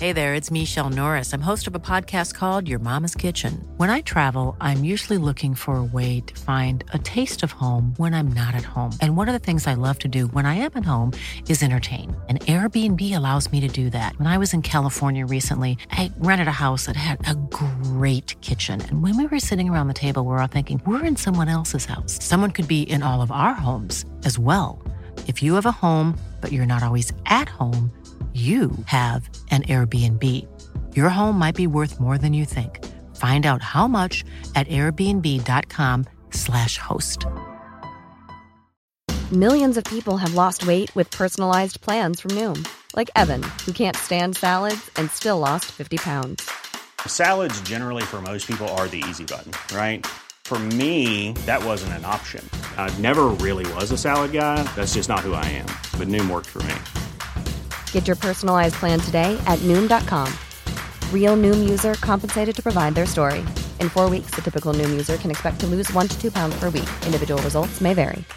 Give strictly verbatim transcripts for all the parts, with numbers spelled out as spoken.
Hey there, it's Michelle Norris. I'm host of a podcast called Your Mama's Kitchen. When I travel, I'm usually looking for a way to find a taste of home when I'm not at home. And one of the things I love to do when I am at home is entertain. And Airbnb allows me to do that. When I was in California recently, I rented a house that had a great kitchen. And when we were sitting around the table, we were all thinking, we're in someone else's house. Someone could be in all of our homes as well. If you have a home, but you're not always at home, you have an Airbnb. Your home might be worth more than you think. Find out how much at airbnb.com slash host. Millions of people have lost weight with personalized plans from Noom. Like Evan, who can't stand salads and still lost fifty pounds. Salads generally for most people are the easy button, right? For me, that wasn't an option. I never really was a salad guy. That's just not who I am. But Noom worked for me. Get your personalized plan today at Noom dot com. Real Noom user compensated to provide their story. In four weeks, the typical Noom user can expect to lose one to two pounds per week. Individual results may vary.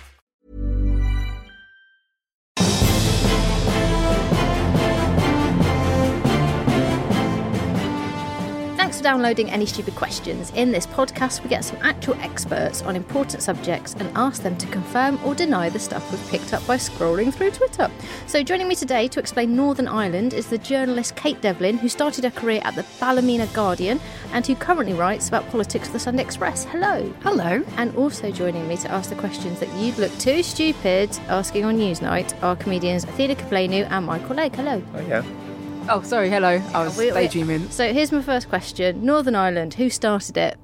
Thanks for downloading Any Stupid Questions. In this podcast, we get some actual experts on important subjects and ask them to confirm or deny the stuff we've picked up by scrolling through Twitter. So joining me today to explain Northern Ireland is the journalist Kate Devlin, who started her career at the Ballymena Guardian and who currently writes about politics for the Sunday Express. Hello. Hello. And also joining me to ask the questions that you'd look too stupid asking on Newsnight are comedians Athena Kaplenu and Michael Lake. Hello. Oh, yeah. Oh, sorry, hello. I was we, daydreaming. So here's my first question. Northern Ireland, who started it?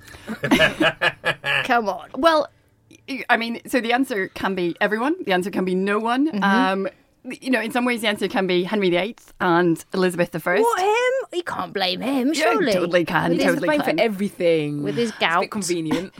Come on. Well, I mean, so the answer can be everyone. The answer can be no one. Mm-hmm. Um, you know, in some ways the answer can be Henry the Eighth and Elizabeth the First. What, him? You can't blame him, surely. Yeah, totally can. With totally his, can. for everything. With his gout. It's a bit convenient.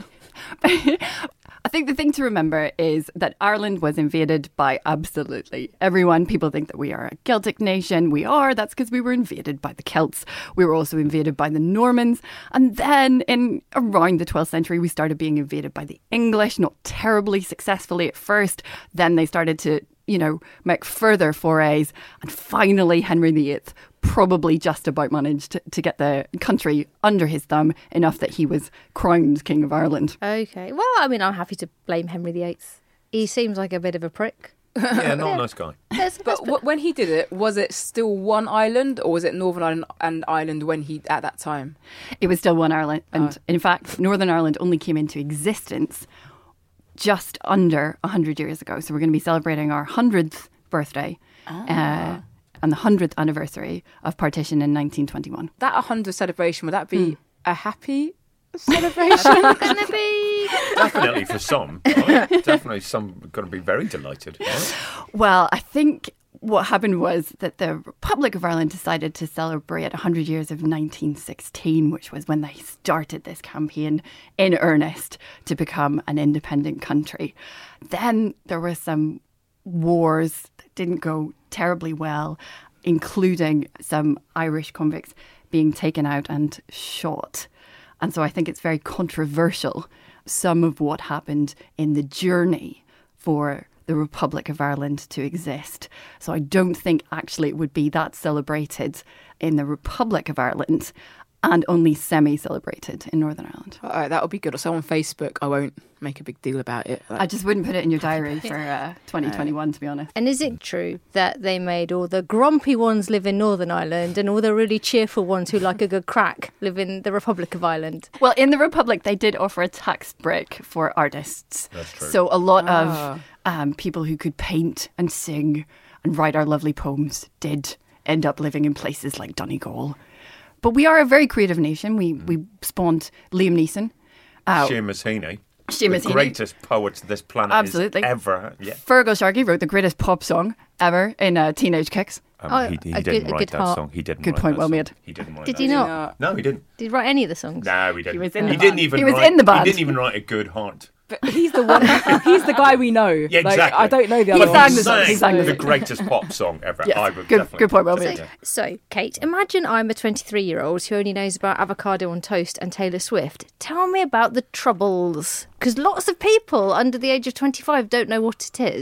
I think the thing to remember is that Ireland was invaded by absolutely everyone. People think that we are a Celtic nation. We are. That's because we were invaded by the Celts. We were also invaded by the Normans. And then in around the twelfth century, we started being invaded by the English, not terribly successfully at first. Then they started to, you know, make further forays. And finally, Henry the Eighth probably just about managed to, to get the country under his thumb enough that he was crowned King of Ireland. Okay. Well, I mean, I'm happy to blame Henry the Eighth. He seems like a bit of a prick. Yeah, not a nice guy. That's, But that's, w- when he did it, was it still one island, or was it Northern Ireland and Ireland when he at that time? It was still one Ireland. And Oh. in fact, Northern Ireland only came into existence just under one hundred years ago. So we're going to be celebrating our hundredth birthday Ah. uh, and the hundredth anniversary of partition in nineteen twenty-one. That one hundred celebration, would that be a happy celebration? gonna be. Definitely for some. Right? Definitely some going to be very delighted. Right? Well, I think what happened was that the Republic of Ireland decided to celebrate one hundred years of nineteen sixteen, which was when they started this campaign in earnest to become an independent country. Then there were some wars that didn't go terribly well, including some Irish convicts being taken out and shot. And so I think it's very controversial, some of what happened in the journey for the Republic of Ireland to exist. So I don't think actually it would be that celebrated in the Republic of Ireland and only semi-celebrated in Northern Ireland. All right, that would be good. So on Facebook, I won't make a big deal about it. Like, I just wouldn't put it in your diary for uh, twenty twenty-one, to be honest. And is it true that they made all the grumpy ones live in Northern Ireland and all the really cheerful ones who like a good crack live in the Republic of Ireland? Well, in the Republic, they did offer a tax break for artists. That's true. So a lot Ah. of um, people who could paint and sing and write our lovely poems did end up living in places like Donegal. But we are a very creative nation. We we spawned Liam Neeson. Uh, Seamus Heaney. Seamus the Heaney. greatest poet this planet Absolutely. has ever. Yeah. Fergal Sharkey wrote the greatest pop song ever in uh, Teenage Kicks. Um, Oh, he he a didn't good- a write good that heart. song. He didn't Good write point, that well song. made. He didn't write Did that he song. not? No, he didn't. Did he write any of the songs? No, he didn't. He was in he the didn't band. even He was write, in the band. He didn't even write a good heart. but he's the one. He's the guy we know. Yeah, Like, exactly. I don't know the He other sang ones. the song. He sang the the song. greatest pop song ever. Yes, I would good- definitely good point, well say made. that. So, Kate, imagine I'm a twenty-three-year-old who only knows about avocado on toast and Taylor Swift. Tell me about the Troubles. Because lots of people under the age of twenty-five don't know what it is.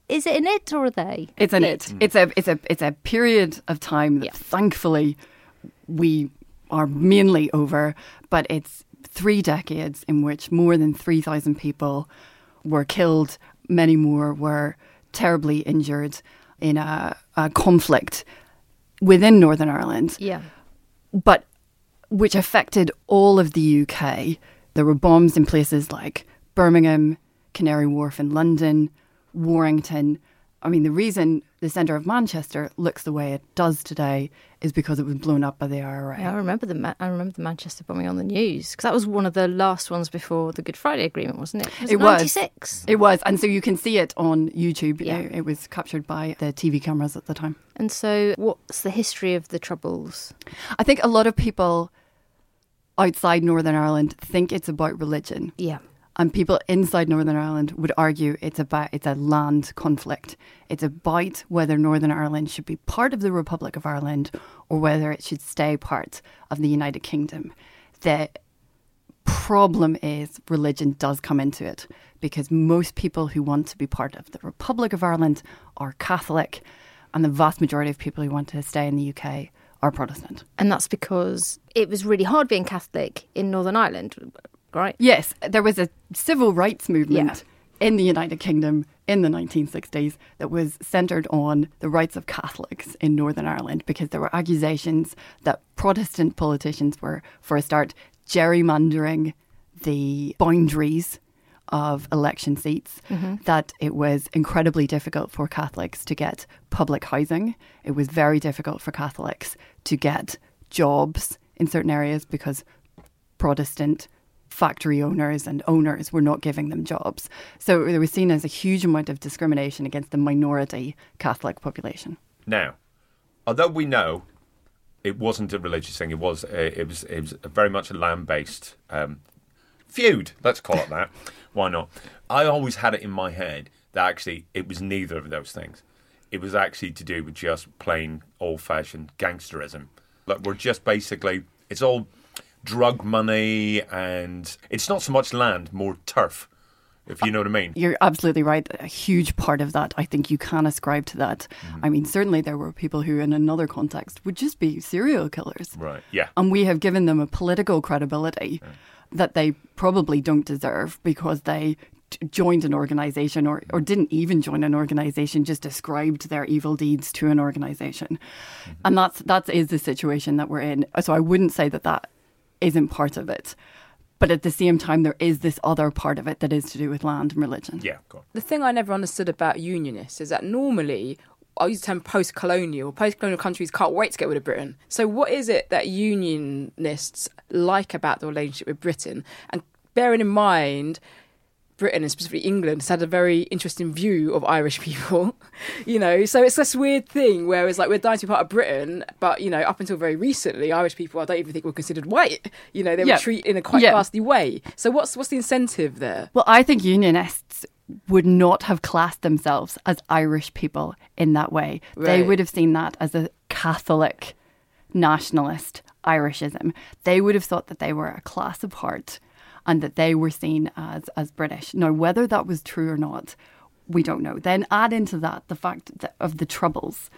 is it an it or a they? It's an it. It's a it's a it's a period of time that Yeah. thankfully we are mainly over, but it's three decades in which more than three thousand people were killed, many more were terribly injured in a, a conflict within Northern Ireland, Yeah. but which affected all of the U K. There were bombs in places like Birmingham, Canary Wharf in London, Warrington. I mean, the reason the centre of Manchester looks the way it does today is because it was blown up by the I R A. Yeah, I remember the Ma- I remember the Manchester bombing on the news because that was one of the last ones before the Good Friday Agreement, wasn't it? Was It was. ninety-six? It was, and so you can see it on YouTube. Yeah. It, it was captured by the T V cameras at the time. And so, what's the history of the Troubles? I think a lot of people outside Northern Ireland think it's about religion. Yeah. And people inside Northern Ireland would argue it's about it's a land conflict. It's about whether Northern Ireland should be part of the Republic of Ireland or whether it should stay part of the United Kingdom. The problem is religion does come into it because most people who want to be part of the Republic of Ireland are Catholic, and the vast majority of people who want to stay in the U K are Protestant. And that's because it was really hard being Catholic in Northern Ireland, right? Yes, there was a civil rights movement Yeah. in the United Kingdom in the nineteen sixties that was centred on the rights of Catholics in Northern Ireland because there were accusations that Protestant politicians were, for a start, gerrymandering the boundaries of election seats, that it was incredibly difficult for Catholics to get public housing. It was very difficult for Catholics to get jobs in certain areas because Protestant factory owners and owners were not giving them jobs. So it was seen as a huge amount of discrimination against the minority Catholic population. Now, although we know it wasn't a religious thing, it was a, it was it was very much a land-based um, feud. Let's call it that. Why not? I always had it in my head that actually it was neither of those things. It was actually to do with just plain old-fashioned gangsterism. Like we're just basically, it's all drug money, and it's not so much land, more turf, if you know what I mean. You're absolutely right. A huge part of that, I think you can ascribe to that. Mm-hmm. I mean, certainly there were people who in another context would just be serial killers. Right, yeah. And we have given them a political credibility yeah. that they probably don't deserve because they t- joined an organisation or, or didn't even join an organisation, just ascribed their evil deeds to an organisation. Mm-hmm. And that's that is the situation that we're in. So I wouldn't say that that isn't part of it. But at the same time, there is this other part of it that is to do with land and religion. Yeah, go on. The thing I never understood about unionists is that normally, I'll use the term post-colonial, post-colonial countries can't wait to get rid of Britain. So what is it that unionists like about the relationship with Britain? And bearing in mind, Britain and specifically England has had a very interesting view of Irish people, you know, so it's this weird thing where it's like we're dying to be part of Britain, but, you know, up until very recently, Irish people I don't even think were considered white, you know, they were yeah. treated in a quite yeah. ghastly way. So what's what's the incentive there? Well, I think unionists would not have classed themselves as Irish people in that way. Right. They would have seen that as a Catholic nationalist Irishism. They would have thought that they were a class apart and that they were seen as, as British. Now, whether that was true or not, we don't know. Then add into that the fact that of the Troubles.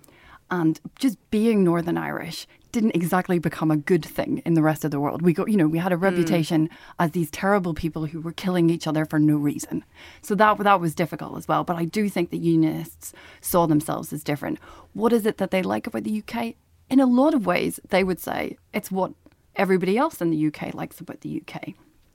And just being Northern Irish didn't exactly become a good thing in the rest of the world. We got, you know, we had a reputation mm. as these terrible people who were killing each other for no reason. So that that was difficult as well. But I do think that unionists saw themselves as different. What is it that they like about the U K? In a lot of ways, they would say it's what everybody else in the U K likes about the U K.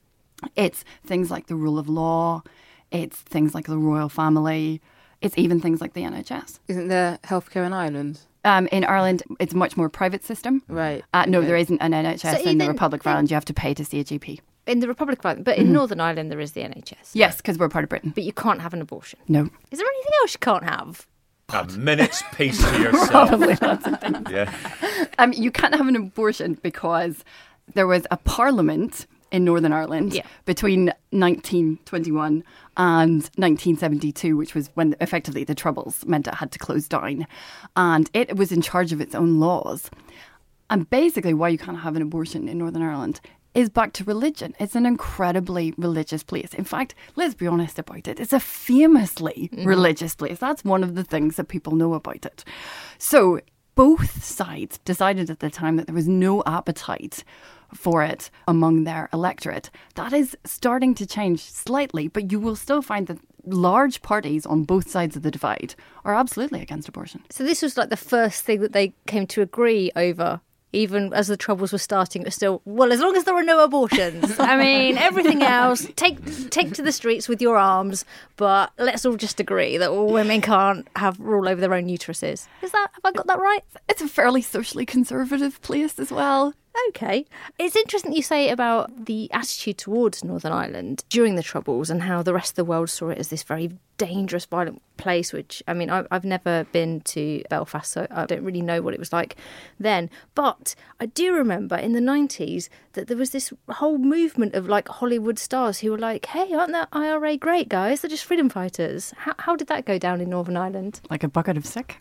It's things like the rule of law. It's things like the royal family. It's even things like the N H S. Isn't there healthcare in Ireland? Um, in Ireland, it's a much more private system. Right. Uh, no, okay. there isn't an N H S so in the Republic of Ireland. You have to pay to see a G P. In the Republic of Ireland, but in mm-hmm. Northern Ireland, there is the N H S. Yes, because we're part of Britain. But you can't have an abortion. No. Is there anything else you can't have? A minute's peace to yourself. Probably lots of things. Yeah. Um, you can't have an abortion because there was a parliament in Northern Ireland yeah. between nineteen twenty-one and nineteen seventy-two, which was when effectively the Troubles meant it had to close down. And it was in charge of its own laws. And basically why you can't have an abortion in Northern Ireland is back to religion. It's an incredibly religious place. In fact, let's be honest about it. It's a famously mm. religious place. That's one of the things that people know about it. So both sides decided at the time that there was no appetite for it among their electorate. That is starting to change slightly, but you will still find that large parties on both sides of the divide are absolutely against abortion. So this was like the first thing that they came to agree over, even as the Troubles were starting. It was still, well, as long as there are no abortions. I mean, everything else, take take to the streets with your arms, but let's all just agree that all women can't have rule over their own uteruses. Is that, have I got that right? It's a fairly socially conservative place as well. Okay. It's interesting you say about the attitude towards Northern Ireland during the Troubles and how the rest of the world saw it as this very dangerous, violent place, which, I mean, I've never been to Belfast, so I don't really know what it was like then. But I do remember in the nineties that there was this whole movement of, like, Hollywood stars who were like, hey, aren't that I R A great, guys? They're just freedom fighters. How, how did that go down in Northern Ireland? Like a bucket of sick.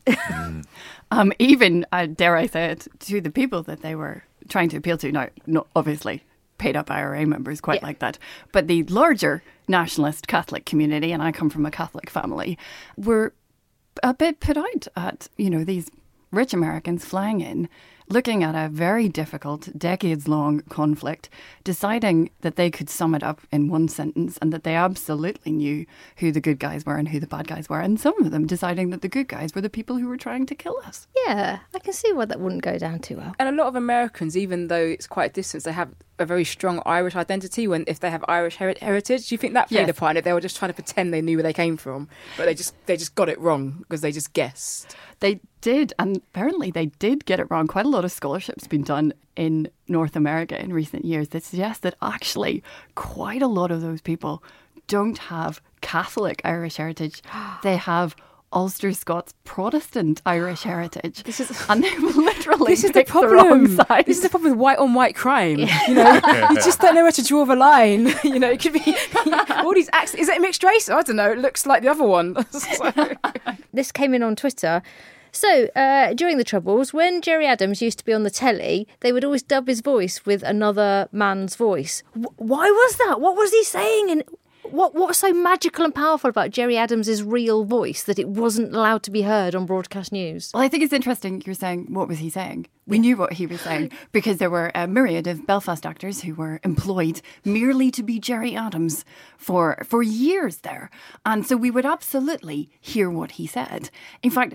um, even, uh, dare I say it, to the people that they were trying to appeal to. Now, not obviously paid up I R A members quite yeah. like that, but the larger nationalist Catholic community, and I come from a Catholic family, were a bit put out at, you know, these rich Americans flying in, looking at a very difficult, decades-long conflict, deciding that they could sum it up in one sentence and that they absolutely knew who the good guys were and who the bad guys were, and some of them deciding that the good guys were the people who were trying to kill us. Yeah, I can see why that wouldn't go down too well. And a lot of Americans, even though it's quite a distance, they have a very strong Irish identity when if they have Irish her- heritage. Do you think that played yes. a part in it? They were just trying to pretend they knew where they came from, but they just they just got it wrong because they just guessed. They did, and apparently they did get it wrong. Quite a lot of scholarship's been done in North America in recent years that suggests that actually quite a lot of those people don't have Catholic Irish heritage. They have Ulster Scots Protestant Irish heritage. This is, and they literally this is the problem. The wrong side. This is the problem with white on white crime. Yeah. You know, you just don't know where to draw the line. You know, it could be all these acts. Is it a mixed race? I don't know. It looks like the other one. So. This came in on Twitter. So, uh, during the Troubles, when Gerry Adams used to be on the telly, they would always dub his voice with another man's voice. W- why was that? What was he saying? And what what was so magical and powerful about Gerry Adams' real voice that it wasn't allowed to be heard on broadcast news? Well, I think it's interesting you're saying, what was he saying? We knew what he was saying because there were a myriad of Belfast actors who were employed merely to be Gerry Adams for, for years there. And so we would absolutely hear what he said. In fact,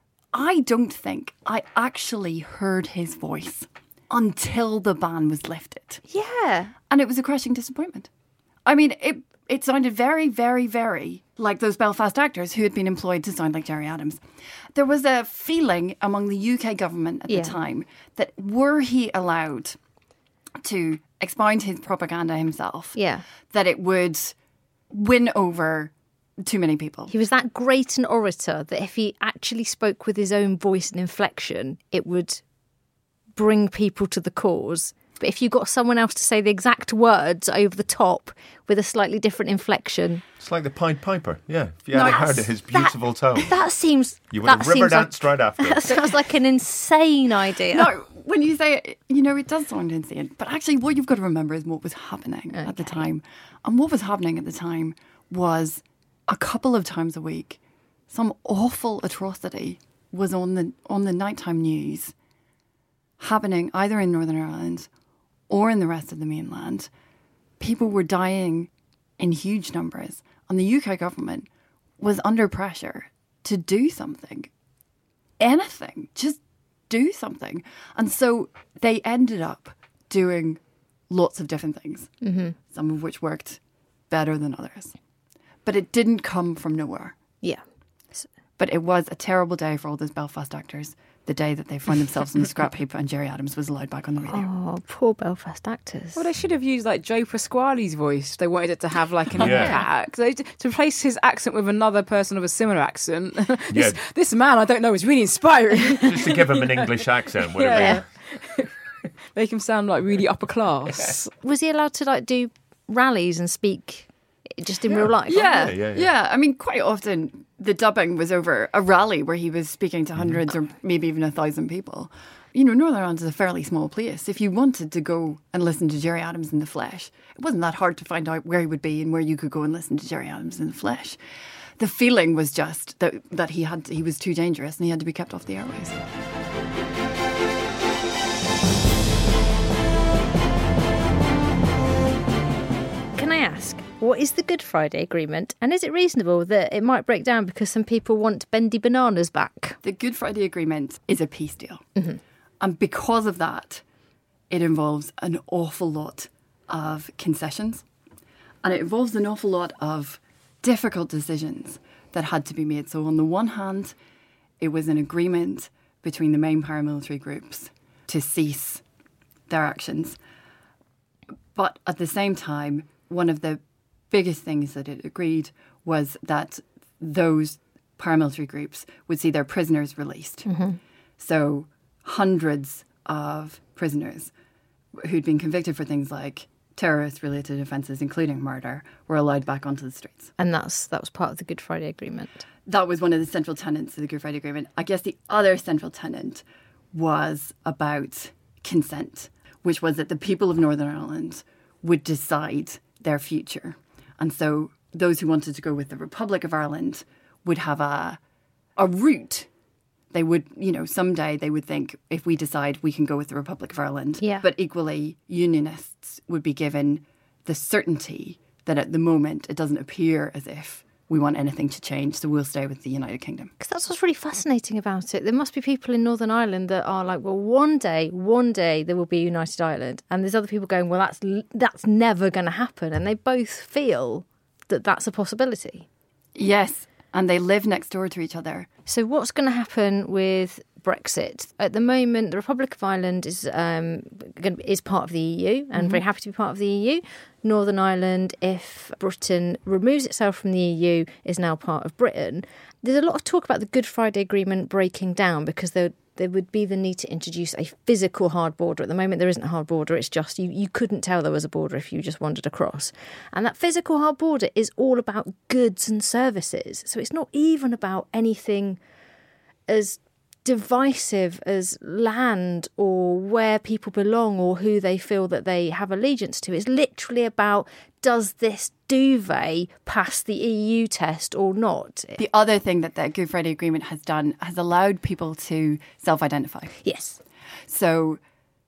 I don't think I actually heard his voice until the ban was lifted. Yeah. And it was a crushing disappointment. I mean, it it sounded very, very, very like those Belfast actors who had been employed to sound like Gerry Adams. There was a feeling among the U K government at yeah. the time that were he allowed to expound his propaganda himself, yeah. that it would win over too many people. He was that great an orator that if he actually spoke with his own voice and inflection, it would bring people to the cause. But if you got someone else to say the exact words over the top with a slightly different inflection... It's like the Pied Piper, yeah. If you hadn't no, heard his beautiful that, tone. That seems... You would have river danced like, right after. That sounds like an insane idea. No, when you say it, you know, it does sound insane. But actually what you've got to remember is what was happening okay. at the time. And what was happening at the time was a couple of times a week, some awful atrocity was on the on the nighttime news happening either in Northern Ireland or in the rest of the mainland. People were dying in huge numbers, and the U K government was under pressure to do something. Anything, just do something. And so they ended up doing lots of different things, mm-hmm. some of which worked better than others. But it didn't come from nowhere. Yeah. But it was a terrible day for all those Belfast actors, the day that they found themselves on the scrap heap and Gerry Adams was allowed back on the radio. Oh, poor Belfast actors. Well, they should have used like Joe Pasquale's voice if they wanted it to have like an yeah. impact. So to replace his accent with another person of a similar accent. this, yeah. this man, I don't know, is really inspiring. Just to give him an English accent, would yeah. it be? Make him sound like really upper class. Was he allowed to like do rallies and speak just in real life. Yeah, yeah, yeah, yeah, yeah. I mean, quite often the dubbing was over a rally where he was speaking to hundreds or maybe even a thousand people. You know, Northern Ireland is a fairly small place. If you wanted to go and listen to Gerry Adams in the flesh, it wasn't that hard to find out where he would be and where you could go and listen to Gerry Adams in the flesh. The feeling was just that that he had he was too dangerous and he had to be kept off the airways. Can I ask, what is the Good Friday Agreement, and is it reasonable that it might break down because some people want bendy bananas back? The Good Friday Agreement is a peace deal. Mm-hmm. And because of that, it involves an awful lot of concessions. And it involves an awful lot of difficult decisions that had to be made. So on the one hand, it was an agreement between the main paramilitary groups to cease their actions. But at the same time, one of the biggest things that it agreed was that those paramilitary groups would see their prisoners released. Mm-hmm. So hundreds of prisoners who'd been convicted for things like terrorist-related offences, including murder, were allowed back onto the streets. And that's that was part of the Good Friday Agreement. That was one of the central tenets of the Good Friday Agreement. I guess the other central tenet was about consent, which was that the people of Northern Ireland would decide their future. And so those who wanted to go with the Republic of Ireland would have a a route. They would, you know, someday they would think, if we decide, we can go with the Republic of Ireland. Yeah. But equally, unionists would be given the certainty that at the moment it doesn't appear as if we want anything to change, so we'll stay with the United Kingdom. Because that's what's really fascinating about it. There must be people in Northern Ireland that are like, well, one day, one day there will be a United Ireland. And there's other people going, well, that's that's never going to happen. And they both feel that that's a possibility. Yes, and they live next door to each other. So what's going to happen with Brexit? At the moment, the Republic of Ireland is um, is part of the E U and mm-hmm. very happy to be part of the E U. Northern Ireland, if Britain removes itself from the E U, is now part of Britain. There's a lot of talk about the Good Friday Agreement breaking down because there, there would be the need to introduce a physical hard border. At the moment, there isn't a hard border. It's just you, you couldn't tell there was a border if you just wandered across. And that physical hard border is all about goods and services. So it's not even about anything as divisive as land or where people belong or who they feel that they have allegiance to. It's literally about, does this duvet pass the E U test or not? The other thing that the Good Friday Agreement has done has allowed people to self-identify. Yes. So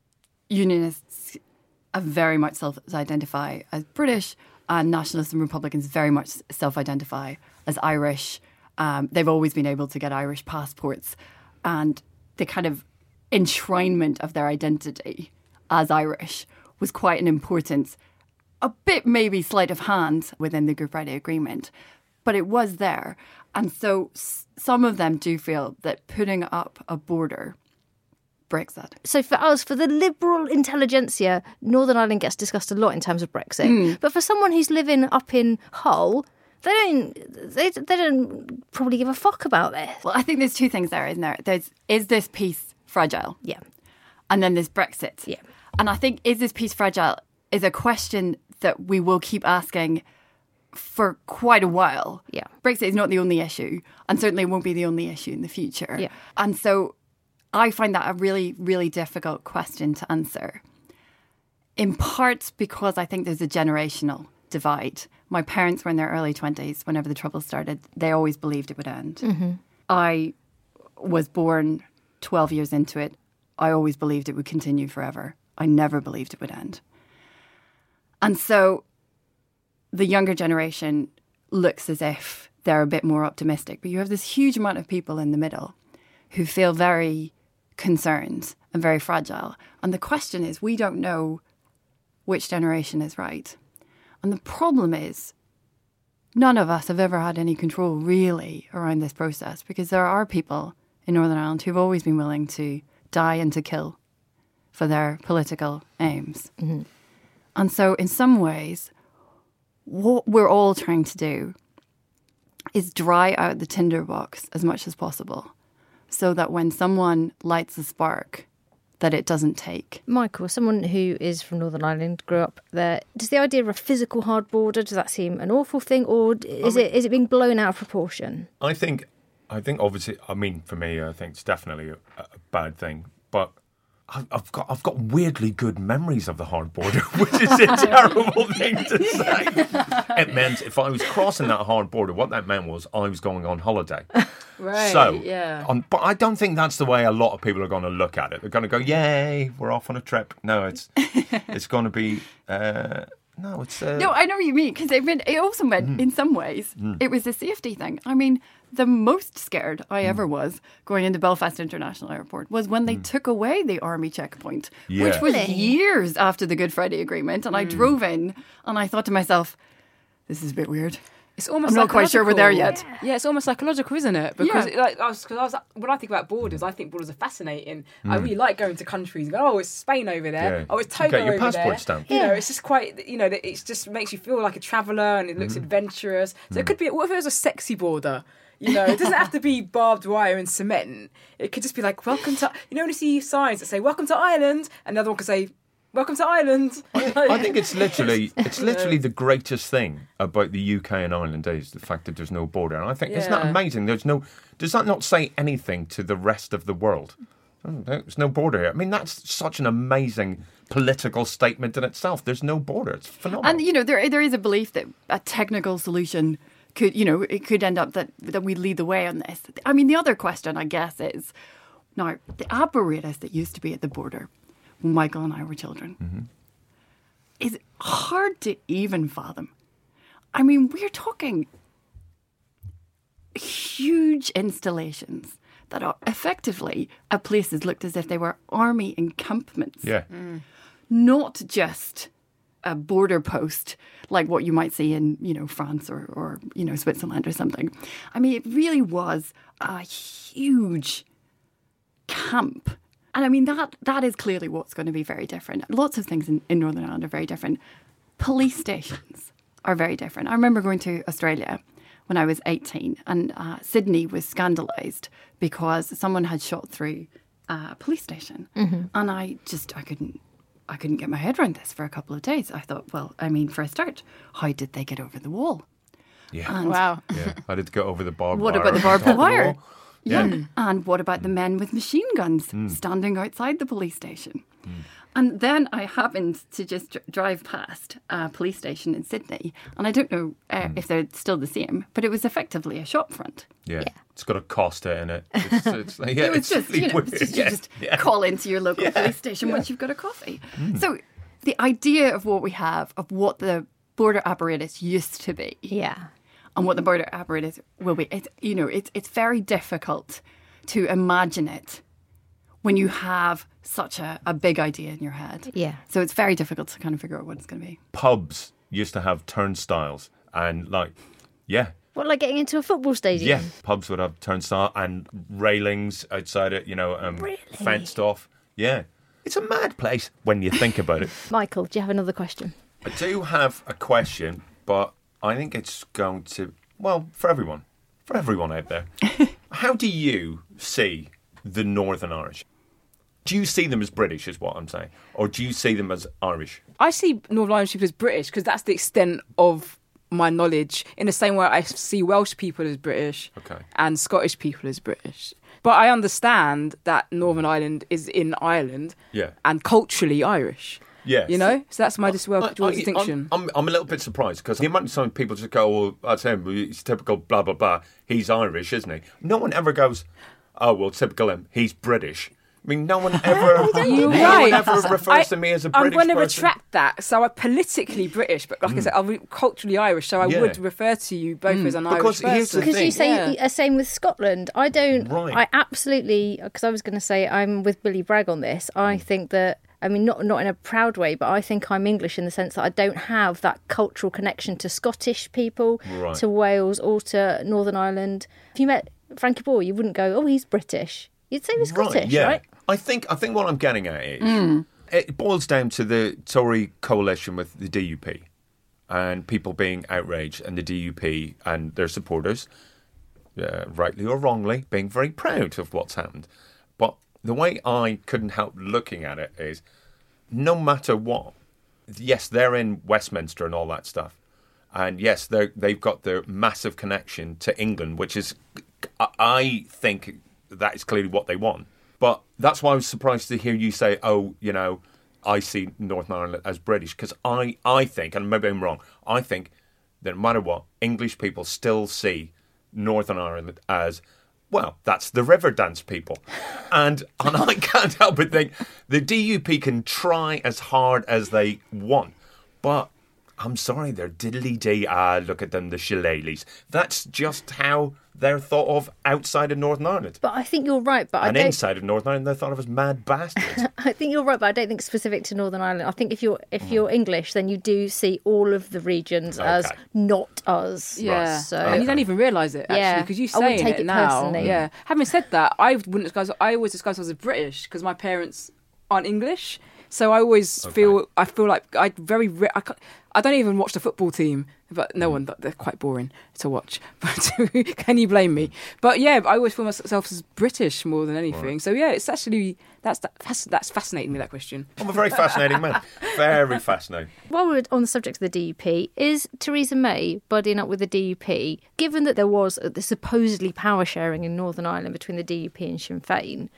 unionists very much self-identify as British, and nationalists and Republicans very much self-identify as Irish. Um, they've always been able to get Irish passports. And the kind of enshrinement of their identity as Irish was quite an important, a bit maybe sleight of hand within the Good Friday Agreement, but it was there. And so s- some of them do feel that putting up a border breaks that. So for us, for the liberal intelligentsia, Northern Ireland gets discussed a lot in terms of Brexit. Mm. But for someone who's living up in Hull, They don't. They, they don't probably give a fuck about this. Well, I think there's two things there, isn't there? There's is this peace fragile? Yeah. And then there's Brexit. Yeah. And I think is this peace fragile is a question that we will keep asking for quite a while. Yeah. Brexit is not the only issue, and certainly won't be the only issue in the future. Yeah. And so I find that a really, really difficult question to answer. In part because I think there's a generational divide. My parents were in their early twenties whenever the Troubles started. They always believed it would end. Mm-hmm. I was born twelve years into it. I always believed it would continue forever. I never believed it would end. And so the younger generation looks as if they're a bit more optimistic. But you have this huge amount of people in the middle who feel very concerned and very fragile. And the question is, we don't know which generation is right. And the problem is, none of us have ever had any control really around this process, because there are people in Northern Ireland who've always been willing to die and to kill for their political aims. Mm-hmm. And so in some ways, what we're all trying to do is dry out the tinderbox as much as possible so that when someone lights a spark, that it doesn't take. Michael, someone who is from Northern Ireland, grew up there, does the idea of a physical hard border, does that seem an awful thing, or is I mean, it is it being blown out of proportion? I think, I think obviously, I mean, for me, I think it's definitely a, a bad thing, but I've got I've got weirdly good memories of the hard border, which is a terrible thing to say. It meant if I was crossing that hard border, what that meant was I was going on holiday. Right, so, yeah. On, but I don't think that's the way a lot of people are going to look at it. They're going to go, yay, we're off on a trip. No, it's it's going to be... Uh, No, it's... Uh... No, I know what you mean, because it, it also meant, mm. in some ways, mm. it was a safety thing. I mean, the most scared I mm. ever was going into Belfast International Airport was when they mm. took away the army checkpoint, yeah. which was really? years after the Good Friday Agreement. And mm. I drove in and I thought to myself, this is a bit weird. It's almost I'm not quite sure we're there yet. Yeah, yeah, it's almost psychological, isn't it? Because yeah. like, I was, cause I was, when I think about borders, I think borders are fascinating. Mm. I really like going to countries and go, oh, it's Spain over there. Yeah. Oh, it's Togo over there. You get your passport stamp. You know, it's just quite, you know, it just makes you feel like a traveller and it looks mm. adventurous. So mm. it could be, what if it was a sexy border? You know, it doesn't have to be barbed wire and cement. It could just be like, welcome to, you know, when you see signs that say, welcome to Ireland, and another one could say, welcome to Ireland. I think it's literally it's literally the greatest thing about the U K and Ireland is the fact that there's no border. And I think, yeah. isn't that amazing? There's no, does that not say anything to the rest of the world? Oh, there's no border here. I mean, that's such an amazing political statement in itself. There's no border. It's phenomenal. And, you know, there there is a belief that a technical solution could, you know, it could end up that, that we lead the way on this. I mean, the other question, I guess, is, now, the apparatus that used to be at the border when Michael and I were children, mm-hmm. is hard to even fathom. I mean, we're talking huge installations that are effectively at places looked as if they were army encampments. Yeah. Mm. Not just a border post like what you might see in, you know, France or, or, you know, Switzerland or something. I mean, it really was a huge camp. And I mean, that that is clearly what's going to be very different. Lots of things in, in Northern Ireland are very different. Police stations are very different. I remember going to Australia when I was eighteen, and uh, Sydney was scandalised because someone had shot through a police station. Mm-hmm. And I just, I couldn't, I couldn't get my head around this for a couple of days. I thought, well, I mean, for a start, how did they get over the wall? Yeah. And wow. Yeah. How did they get over the barbed what wire? What about the barbed wire? Yeah. yeah. And what about the men with machine guns mm. standing outside the police station? Mm. And then I happened to just dr- drive past a police station in Sydney, and I don't know uh, mm. if they're still the same, but it was effectively a shop front. Yeah. yeah. It's got a Costa in it. It's, it's, yeah, it was just, you know, it's just, you yeah. just yeah. call into your local yeah. police station yeah. once you've got a coffee. Mm. So the idea of what we have, of what the border apparatus used to be. Yeah. And what the border apparatus will be. It's, you know, it's it's very difficult to imagine it when you have such a, a big idea in your head. Yeah. So it's very difficult to kind of figure out what it's going to be. Pubs used to have turnstiles and like, yeah. What, like getting into a football stadium? Yeah. Pubs would have turnstile and railings outside it, you know, um, really? fenced off. Yeah. It's a mad place when you think about it. Michael, do you have another question? I do have a question, but I think it's going to, well, for everyone, for everyone out there. How do you see the Northern Irish? Do you see them as British, is what I'm saying? Or do you see them as Irish? I see Northern Irish people as British because that's the extent of my knowledge, in the same way I see Welsh people as British okay. and Scottish people as British. But I understand that Northern Ireland is in Ireland yeah. and culturally Irish. Yes. You know? So that's my dis- well, I, I, distinction. I'm, I'm, I'm a little bit surprised because the amount of time people just go, well, I'd say he's typical blah, blah, blah. He's Irish, isn't he? No one ever goes, oh, well, typical him. He's British. I mean, no one ever, You're no right. one ever refers I, to me as a British I'm going to person. retract that. So I'm politically British, but like mm. I said, I'm culturally Irish, so I yeah. would refer to you both mm. as an because Irish here's person. the Because thing. you say yeah. uh, same with Scotland. I don't, right. I absolutely, because I was going to say I'm with Billy Bragg on this. I mm. think that, I mean, not not in a proud way, but I think I'm English in the sense that I don't have that cultural connection to Scottish people, right. to Wales or to Northern Ireland. If you met Frankie Boyle, you wouldn't go, oh, he's British. You'd say he's Scottish, right? Yeah. right? I think I think what I'm getting at is mm. it boils down to the Tory coalition with the D U P and people being outraged and the D U P and their supporters, uh, rightly or wrongly, being very proud of what's happened. But the way I couldn't help looking at it is, no matter what, yes, they're in Westminster and all that stuff. And yes, they they've got their massive connection to England, which is, I think that is clearly what they want. But that's why I was surprised to hear you say, oh, you know, I see Northern Ireland as British. Because I, I think, and maybe I'm wrong, I think that no matter what, English people still see Northern Ireland as, well, that's the Riverdance people. And and I can't help but think the D U P can try as hard as they want. But I'm sorry, they're diddly-dee, ah, look at them, the shillelaghs. That's just how they're thought of outside of Northern Ireland. But I think you're right. But and I don't... inside of Northern Ireland, they're thought of as mad bastards. I think you're right, but I don't think specific to Northern Ireland. I think if you're if mm. you're English, then you do see all of the regions okay. as not us. Yeah, right. so, and you don't even realise it actually because yeah. you saying take it, it now. Personally. Yeah. Having said that, I wouldn't disguise. I always disguise myself as British because my parents aren't English. So I always okay. feel I feel like I very I, I don't even watch the football team, but no one they're quite boring to watch. But can you blame me? But yeah, I always feel myself as British more than anything. Right. So yeah, it's actually that's that's that's fascinating me, that question. I'm a very fascinating man. Very fascinating. While we're on the subject of the D U P, is Theresa May buddying up with the D U P? Given that there was the supposedly power sharing in Northern Ireland between the D U P and Sinn Féin,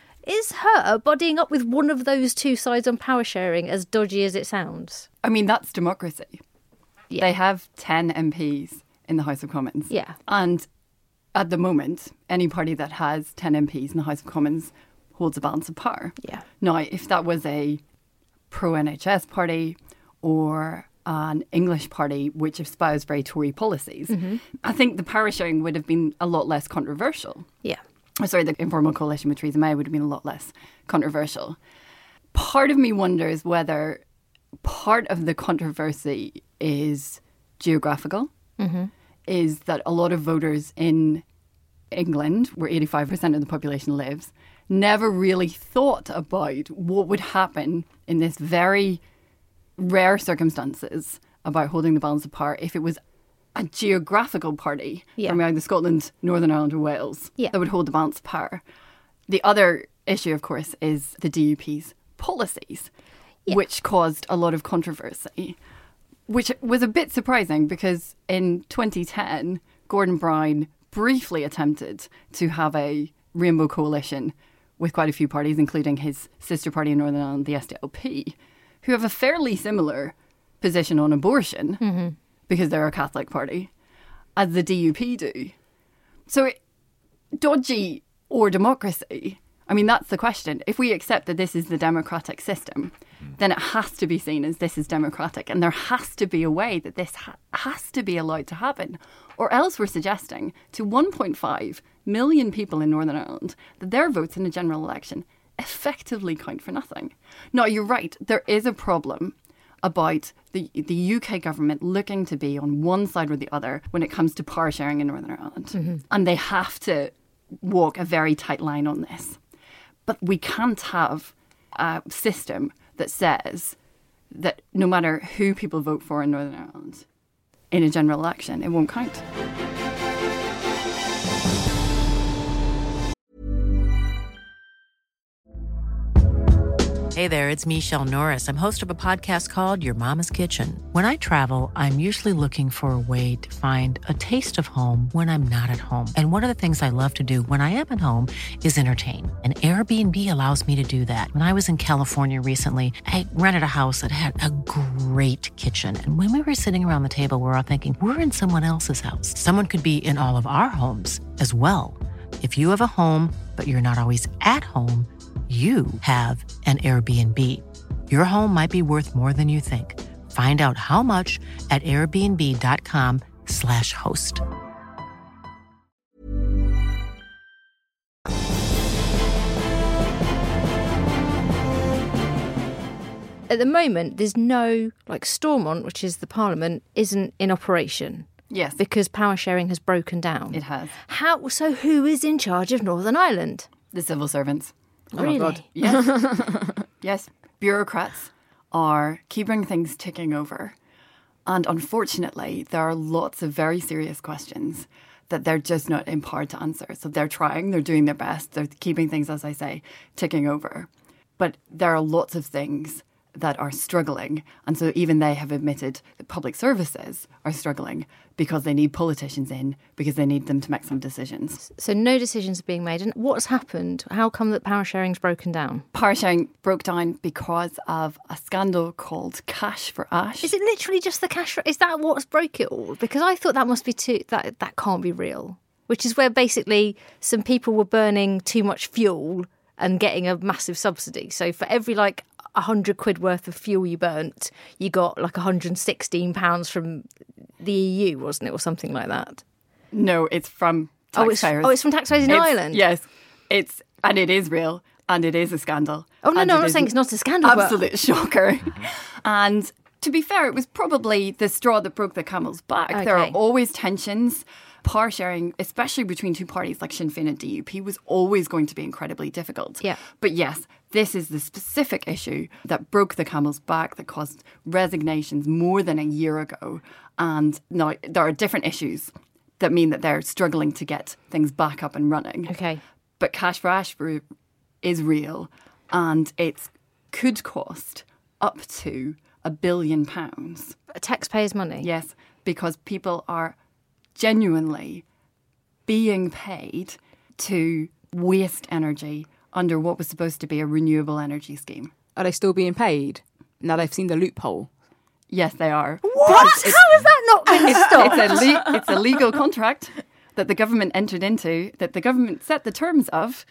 is her buddying up with one of those two sides on power sharing as dodgy as it sounds? I mean, that's democracy. Yeah. They have ten M Ps in the House of Commons. Yeah. And at the moment, any party that has ten M Ps in the House of Commons holds a balance of power. Yeah. Now, if that was a pro-N H S party or an English party which espoused very Tory policies, mm-hmm. I think the power sharing would have been a lot less controversial. Yeah. Sorry, the informal coalition with Theresa May would have been a lot less controversial. Part of me wonders whether part of the controversy is geographical, mm-hmm. is that a lot of voters in England, where eighty-five percent of the population lives, never really thought about what would happen in this very rare circumstances about holding the balance of power if it was a geographical party yeah. from either Scotland, Northern Ireland or Wales yeah. that would hold the balance of power. The other issue, of course, is the D U P's policies, yeah. which caused a lot of controversy, which was a bit surprising because in twenty ten, Gordon Brown briefly attempted to have a rainbow coalition with quite a few parties, including his sister party in Northern Ireland, the S D L P, who have a fairly similar position on abortion, mm-hmm. because they're a Catholic party, as the D U P do. So, it, dodgy or democracy? I mean, that's the question. If we accept that this is the democratic system, then it has to be seen as this is democratic. And there has to be a way that this ha- has to be allowed to happen. Or else we're suggesting to one point five million people in Northern Ireland that their votes in a general election effectively count for nothing. Now, you're right. There is a problem about the the U K government looking to be on one side or the other when it comes to power sharing in Northern Ireland. Mm-hmm. And they have to walk a very tight line on this. But we can't have a system that says that no matter who people vote for in Northern Ireland in a general election, it won't count. Hey there, it's Michelle Norris. I'm host of a podcast called Your Mama's Kitchen. When I travel, I'm usually looking for a way to find a taste of home when I'm not at home. And one of the things I love to do when I am at home is entertain. And Airbnb allows me to do that. When I was in California recently, I rented a house that had a great kitchen. And when we were sitting around the table, we were all thinking, we're in someone else's house. Someone could be in all of our homes as well. If you have a home, but you're not always at home, you have an Airbnb. Your home might be worth more than you think. Find out how much at airbnb.com slash host. At the moment, there's no, like Stormont, which is the parliament, isn't in operation. Yes. Because power sharing has broken down. It has. How? So who is in charge of Northern Ireland? The civil servants. Oh really? My God. Yes. Yes. Bureaucrats are keeping things ticking over. And unfortunately, there are lots of very serious questions that they're just not empowered to answer. So they're trying, they're doing their best, they're keeping things, as I say, ticking over. But there are lots of things that are struggling. And so even they have admitted that public services are struggling because they need politicians in, because they need them to make some decisions. So no decisions are being made. And what's happened? How come that power sharing's broken down? Power sharing broke down because of a scandal called Cash for Ash. Is it literally just the cash? Is that what's broke it all? Because I thought that must be too, that, that can't be real. Which is where basically some people were burning too much fuel and getting a massive subsidy. So for every like a hundred quid worth of fuel you burnt, you got like one hundred sixteen pounds from the E U, wasn't it, or something like that? No, it's from Oh, it's, taxpayers. oh, it's from taxpayers in It's- Ireland? Yes, it's and it is real, and it is a scandal. Oh, no, And no, it I'm not is saying an it's not a scandal, but- Absolute shocker. And to be fair, it was probably the straw that broke the camel's back. There are Okay. always tensions. Power sharing, especially between two parties like Sinn Féin and D U P, was always going to be incredibly difficult. Yeah. But yes, this is the specific issue that broke the camel's back, that caused resignations more than a year ago. And now there are different issues that mean that they're struggling to get things back up and running. Okay. But Cash for Ash re- is real, and it could cost up to a billion pounds. Taxpayers' money? Yes, because people are genuinely being paid to waste energy under what was supposed to be a renewable energy scheme. Are they still being paid? Now they've seen the loophole. Yes, they are. What? How has that not been stopped? It's a, le- it's a legal contract that the government entered into, that the government set the terms of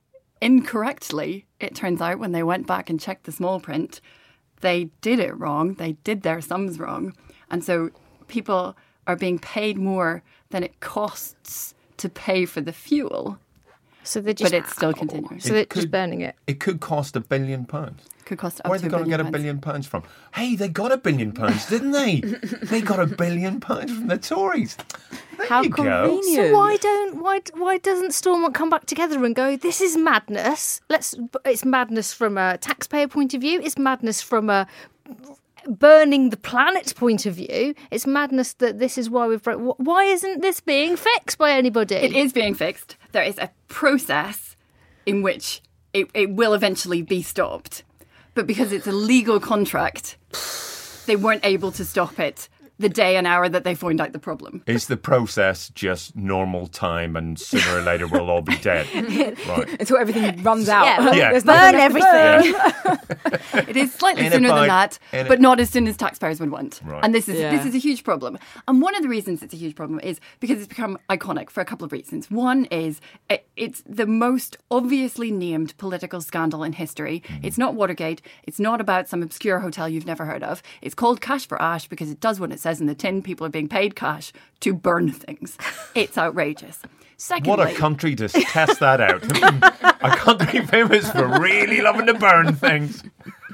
incorrectly. It turns out when they went back and checked the small print, they did it wrong. They did their sums wrong. And so people are being paid more than it costs to pay for the fuel. So they're just, But it's still continuing. so they're It just could- burning it. It could cost a billion pounds. Could cost up Where are to they a going to billion get a pounds. billion pounds from? Hey, they got a billion pounds, didn't they? They got a billion pounds from the Tories. There How you go. convenient. So why don't why why doesn't Stormont come back together and go, this is madness? Let's. It's madness from a taxpayer point of view. It's madness from a burning the planet point of view. It's madness that this is why we've broke. Why isn't this being fixed by anybody? It is being fixed. There is a process in which it, it will eventually be stopped. But because it's a legal contract, they weren't able to stop it the day and hour that they found out the problem. Is the process just normal time and sooner or later we'll all be dead? Right. Until everything runs out. Yeah, Yeah. There's burn nothing left to everything. It is slightly And sooner if I- than that, and but it- not as soon as taxpayers would want. Right. And this is Yeah. this is a huge problem. And one of the reasons it's a huge problem is because it's become iconic for a couple of reasons. One is it, it's the most obviously named political scandal in history. Mm-hmm. It's not Watergate. It's not about some obscure hotel you've never heard of. It's called Cash for Ash because it does what it says in the tin. People are being paid cash to burn things. It's outrageous. Secondly, What a country to test that out. A country famous for really loving to burn things.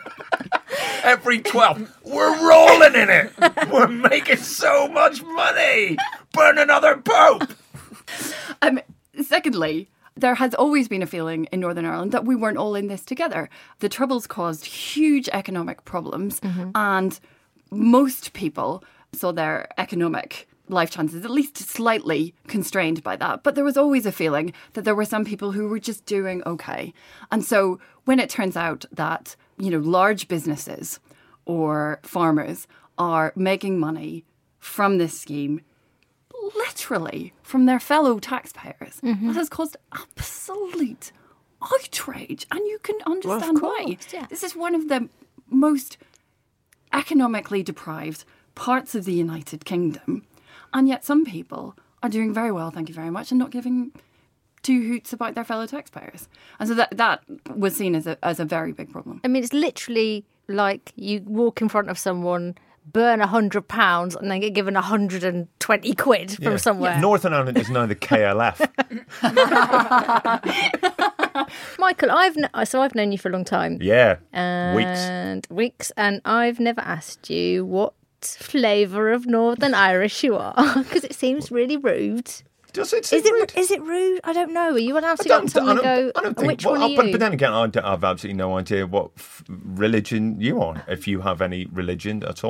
Every twelfth, we're rolling in it. We're making so much money. Burn another pope. Um, secondly, there has always been a feeling in Northern Ireland that we weren't all in this together. The Troubles caused huge economic problems, and most people saw their economic life chances at least slightly constrained by that. But there was always a feeling that there were some people who were just doing okay. And so when it turns out that, you know, large businesses or farmers are making money from this scheme, literally from their fellow taxpayers, that has caused absolute outrage. And you can understand why. course, yeah. This is one of the most economically deprived parts of the United Kingdom. And yet some people are doing very well, thank you very much, and not giving two hoots about their fellow taxpayers. And so that that was seen as a as a very big problem. I mean, it's literally like you walk in front of someone, burn a hundred pounds, and then get given a hundred and twenty quid from Yeah. somewhere. Northern Ireland is now the K L F. Michael, I've kn- so I've known you for a long time. Yeah. Weeks. And weeks, and I've never asked you what flavour of Northern Irish you are, because it seems really rude. Does it seem Is it rude? is it rude? I don't know. Are you allowed to I go up don't, to someone I don't, and go, I don't think. which well, one are uh, but, you? but then again, I, d- I have absolutely no idea what f- religion you are, if you have any religion at all.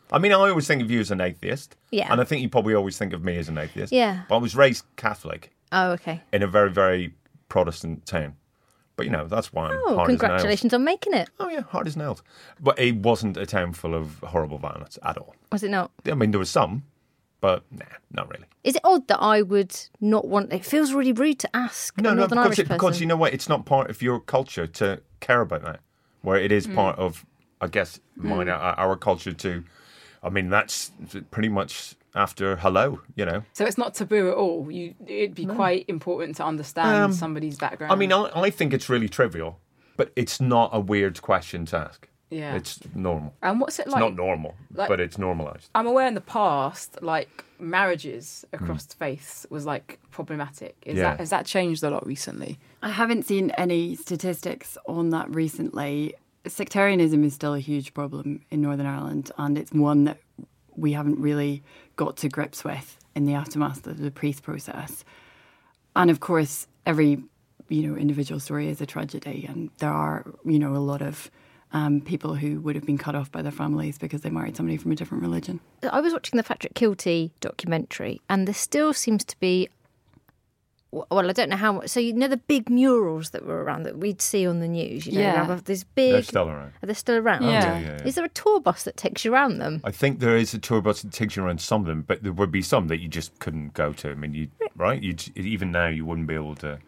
I mean, I always think of you as an atheist. Yeah. And I think you probably always think of me as an atheist. Yeah. But I was raised Catholic Oh, okay. in a very, very Protestant town. But, you know, that's why I'm Oh, hard congratulations on making it. as nails. Oh, yeah, hard as nails. But it wasn't a town full of horrible violence at all. Was it not? I mean, there was some, but nah, not really. Is it odd that I would not want... It feels really rude to ask No, a no, Northern because, Irish it, person. because you know what? It's not part of your culture to care about that. Where it is part of, I guess, mine, our, our culture to... I mean, that's pretty much after hello, you know. So it's not taboo at all. You, it'd be quite important to understand Um, somebody's background. I mean, I, I think it's really trivial, but it's not a weird question to ask. Yeah. It's normal. and what's it It's like? not normal, like- but it's normalised. I'm aware in the past, like marriages across faiths was like problematic. Is Yeah. that has that changed a lot recently? I haven't seen any statistics on that recently. Sectarianism is still a huge problem in Northern Ireland, and it's one that we haven't really got to grips with in the aftermath of the peace process. And of course, every you know individual story is a tragedy, and there are you know a lot of um, people who would have been cut off by their families because they married somebody from a different religion. I was watching the Patrick Kilty documentary, and there still seems to be... Well, I don't know how much. So, you know the big murals that were around that we'd see on the news? You know, Yeah. around this big... They're still around. Are they still around? Yeah. Yeah, yeah, yeah. Is there a tour bus that takes you around them? I think there is a tour bus that takes you around some of them, but there would be some that you just couldn't go to. I mean, you right? You even now you wouldn't be able to.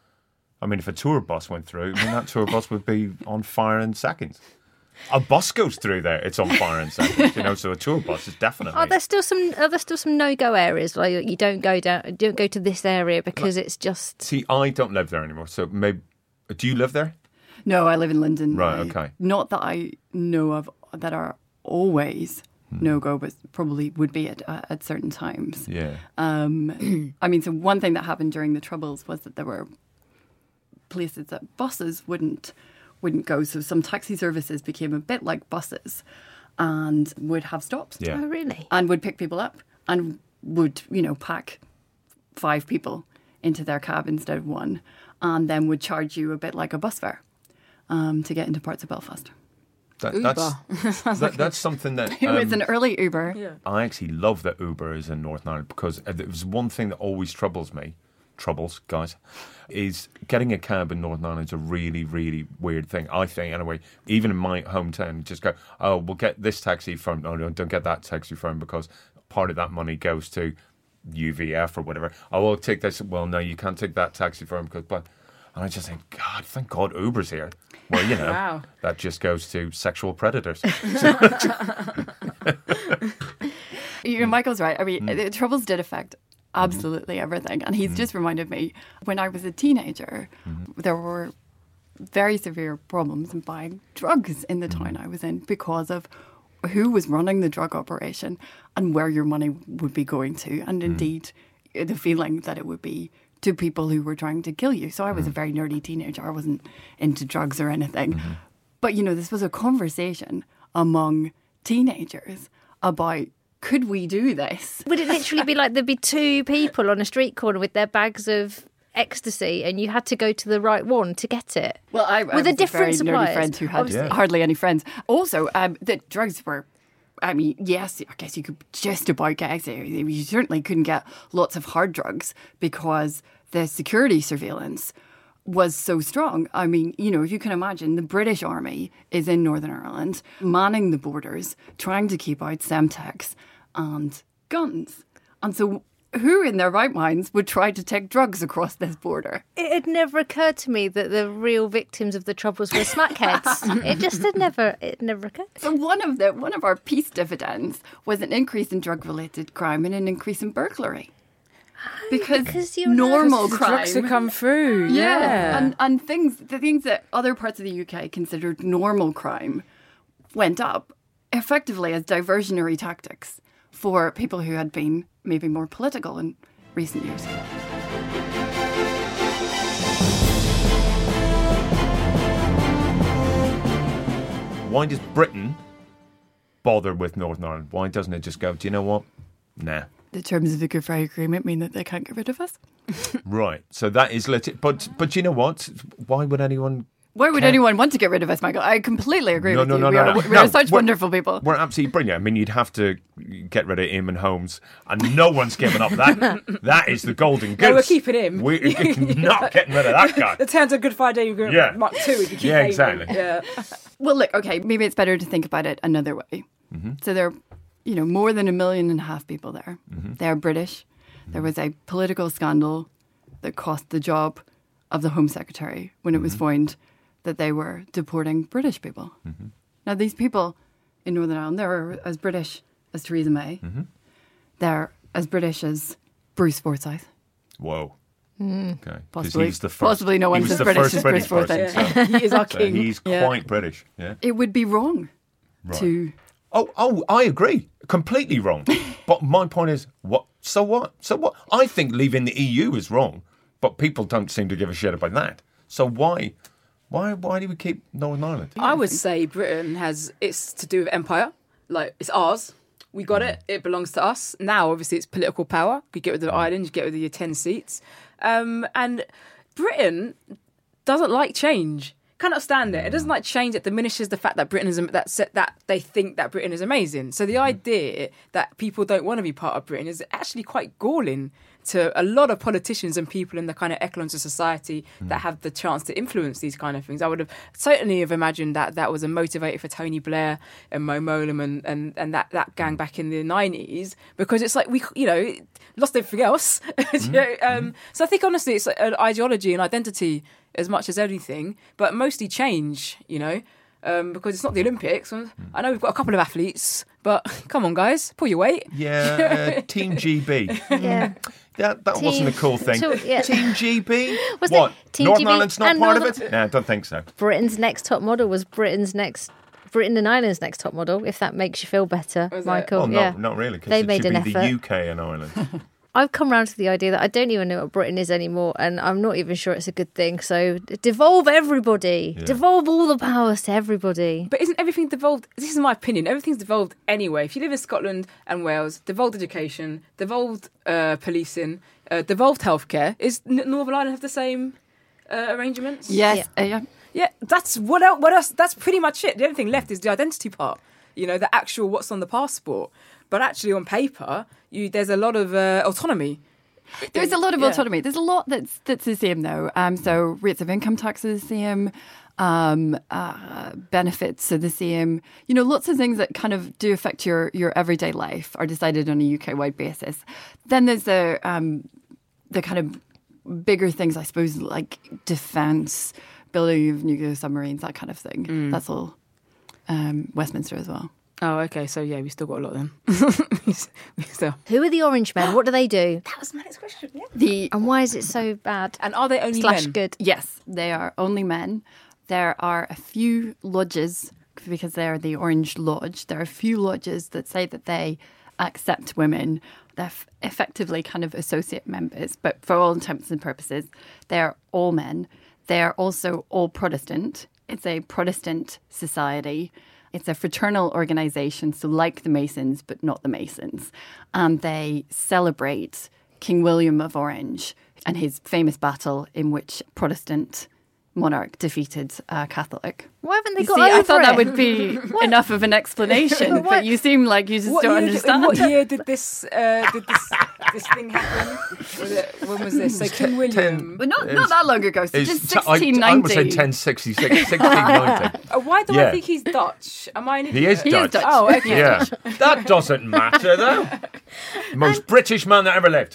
I mean, if a tour bus went through, I mean that tour bus would be on fire in seconds. A bus goes through there; it's on fire in seconds. You know, so a tour bus is definitely. Are there still some? Are there still some no-go areas? Like you don't go down, don't go to this area because it's just. See, I don't live there anymore. So maybe, do you live there? No, I live in London. Right, I- okay. Not that I know of that are always no go, but probably would be at uh, at certain times. Yeah. Um, I mean, so one thing that happened during the Troubles was that there were places that buses wouldn't wouldn't go. So some taxi services became a bit like buses and would have stops Yeah. Oh, really? and would pick people up and would, you know, pack five people into their cab instead of one, and then would charge you a bit like a bus fare um, to get into parts of Belfast. That, Uber. That's that, that's something that It was um, an early Uber. I actually love that Uber is in Northern Ireland because it was one thing that always troubles me. Troubles, guys, is getting a cab in Northern Ireland is a really, really weird thing. I think, anyway, even in my hometown, you just go, oh, we'll get this taxi firm. No, no, don't get that taxi firm because part of that money goes to U V F or whatever. Oh, I'll take this. Well, no, you can't take that taxi firm because, but, and I just think, God, thank God Uber's here. Well, you know, Wow. that just goes to sexual predators. You know, Michael's right. I mean, Mm. the Troubles did affect absolutely everything. And he's just reminded me, when I was a teenager, Mm-hmm. there were very severe problems in buying drugs in the town I was in because of who was running the drug operation and where your money would be going to. And indeed, the feeling that it would be to people who were trying to kill you. So I was a very nerdy teenager. I wasn't into drugs or anything. But, you know, this was a conversation among teenagers about, could we do this? Would it literally be like there'd be two people on a street corner with their bags of ecstasy and you had to go to the right one to get it? Well, I, I With was a different a very nerdy suppliers. friend who had Obviously. Yeah. hardly any friends. Also, um, the drugs were, I mean, yes, I guess you could just about get ecstasy. You certainly couldn't get lots of hard drugs because the security surveillance was so strong. I mean, you know, if you can imagine, the British Army is in Northern Ireland, manning the borders, trying to keep out Semtex and guns. And so who in their right minds would try to take drugs across this border? It had never occurred to me that the real victims of the Troubles were smackheads. It just had never, it never occurred. So one of the one of our peace dividends was an increase in drug-related crime and an increase in burglary. Because, because you're normal The crime, drugs to come through. yeah, Yeah. and and things the things that other parts of the U K considered normal crime went up effectively as diversionary tactics for people who had been maybe more political in recent years. Why does Britain bother with Northern Ireland? Why doesn't it just go, do you know what? Nah. The terms of the Good Friday Agreement mean that they can't get rid of us. Right. So that is legit. But, but you know what? Why would anyone Why would Can- anyone want to get rid of us, Michael? I completely agree No, with no, you. no, we no, are, no. we No, are such we're- wonderful people. We're absolutely brilliant. I mean, you'd have to get rid of him and Holmes, and no one's giving up that. That is the golden goose. No, we're keeping him. We're not getting rid of that guy. The Terms of Good Friday Yeah. Mark two. If you keep Yeah, naming. exactly. Yeah. Well, look, okay, maybe it's better to think about it another way. Mm-hmm. So there are, you know, more than a million and a half people there. Mm-hmm. They are British. There was a political scandal that cost the job of the Home Secretary when it was Mm-hmm. found that they were deporting British people. Mm-hmm. Now, these people in Northern Ireland, they're as British as Theresa May. Mm-hmm. They're as British as Bruce Forsyth. Whoa. Okay. 'Cause Possibly- he's the first, possibly no he one's was as the British first as British Bruce person. Forsyth. So, He is our so king. he's Yeah. quite British. Yeah. It would be wrong to... Oh, oh, I agree. Completely wrong. But my point is, what? So what? So what? I think leaving the E U is wrong, but people don't seem to give a shit about that. So why, why, why do we keep Northern Ireland? I would say Britain has, it's to do with empire. Like, it's ours. We got it. It belongs to us. Now, obviously, it's political power. You get rid of Ireland, you get rid of your ten seats. Um, and Britain doesn't like change. Cannot stand it. It doesn't like change. It diminishes the fact that Britain is that that they think that Britain is amazing. So the idea that people don't want to be part of Britain is actually quite galling to a lot of politicians and people in the kind of echelons of society that have the chance to influence these kind of things. I would have certainly have imagined that that was a motivator for Tony Blair and Mo Mowlam and, and, and that, that gang back in the nineties, because it's like we, you know, lost everything else. You know, um, so I think honestly it's an ideology and identity as much as anything, but mostly change, you know. Um, because it's not the Olympics. I know we've got a couple of athletes, but come on, guys, pull your weight. Yeah, uh, Team G B. Yeah. That that Team- wasn't a cool thing. to- yeah. Team G B. Was What? it Team Northern G B Ireland's not and part Northern- of it? No, I don't think so. Britain's next top model was Britain's next Britain and Ireland's next top model. If that makes you feel better, Was it? Michael. Oh, no, yeah. not really, because They it made should an be the effort. U K and Ireland. I've come round to the idea that I don't even know what Britain is anymore, and I'm not even sure it's a good thing. So devolve everybody, Yeah. devolve all the powers to everybody. But isn't everything devolved? This is my opinion. Everything's devolved anyway. If you live in Scotland and Wales, devolved education, devolved uh, policing, uh, devolved healthcare. Is N- Northern Ireland have the same uh, arrangements? Yes, Yeah. uh, yeah. Yeah, that's what else, what else? That's pretty much it. The only thing left is the identity part. You know, the actual what's on the passport. But actually, on paper, you there's a lot of uh, autonomy. There's a lot of Yeah. autonomy. There's a lot that's that's the same though. Um, so rates of income tax are the same, um, uh, benefits are the same. You know, lots of things that kind of do affect your your everyday life are decided on a U K wide basis. Then there's the um, the kind of bigger things, I suppose, like defence, building of nuclear submarines, that kind of thing. That's all um, Westminster as well. Oh, okay. So yeah, we still got a lot then. we still. Who are the Orange Men? What do they do? That was my next question. Yeah. The And why is it so bad? And are they only Slash men? good. Yes, they are only men. There are a few lodges, because they're the Orange Lodge, there are a few lodges that say that they accept women. They're f- effectively kind of associate members, but for all intents and purposes, they're all men. They're also all Protestant. It's a Protestant society. It's a fraternal organisation, so like the Masons, but not the Masons. And they celebrate King William of Orange and his famous battle in which Protestant monarch defeated a Catholic. Why haven't they You got see, over I thought it? that would be enough of an explanation, What? but you seem like you just What don't year, did, understand. what year did this uh, did this this thing happen? Was it, when was this? So King William. But not, not that long ago, so It's just t- I- sixteen I would say ninety. ten sixty-six, sixteen ninety. Uh, why do I Yeah. think he's Dutch? Am I an He idiot? is He is Dutch. Dutch. Oh, okay. Yeah, that doesn't matter though. Most British man that ever lived.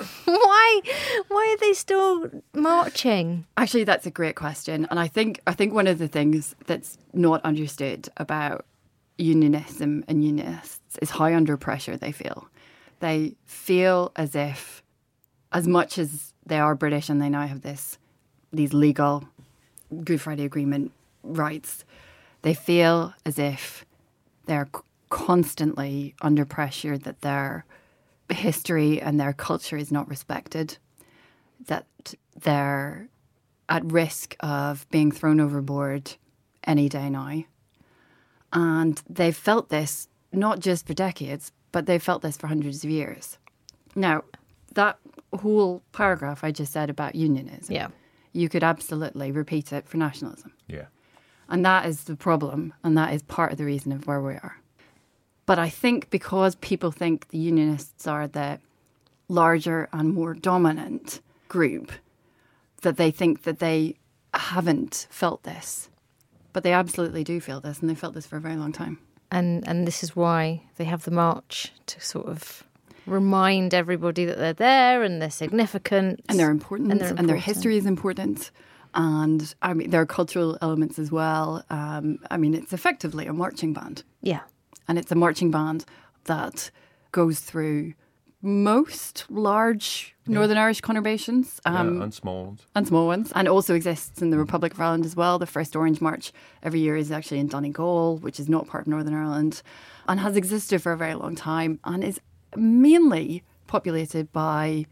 Why? Why are they still marching? Actually, that's a great question, and I think I think one of the things that's not understood about unionism and unionists is how under pressure they feel. They feel as if, as much as they are British and they now have this these legal Good Friday Agreement rights, they feel as if they're c- constantly under pressure that their history and their culture is not respected, that they're at risk of being thrown overboard any day now. And they've felt this not just for decades, but they've felt this for hundreds of years. Now, that whole paragraph I just said about unionism Yeah. you could absolutely repeat it for nationalism. Yeah. And that is the problem, and that is part of the reason of where we are. But I think because people think the Unionists are the larger and more dominant group, that they think that they haven't felt this. But they absolutely do feel this, and they felt this for a very long time. And and this is why they have the march, to sort of remind everybody that they're there and they're significant. And they're important, and, they're and their important. history is important. And I mean, there are cultural elements as well. Um, I mean, it's effectively a marching band. Yeah. And it's a marching band that goes through most large Northern Irish conurbations. Um, yeah, and small ones. And small ones. And also exists in the Republic of Ireland as well. The first Orange March every year is actually in Donegal, which is not part of Northern Ireland, and has existed for a very long time and is mainly populated by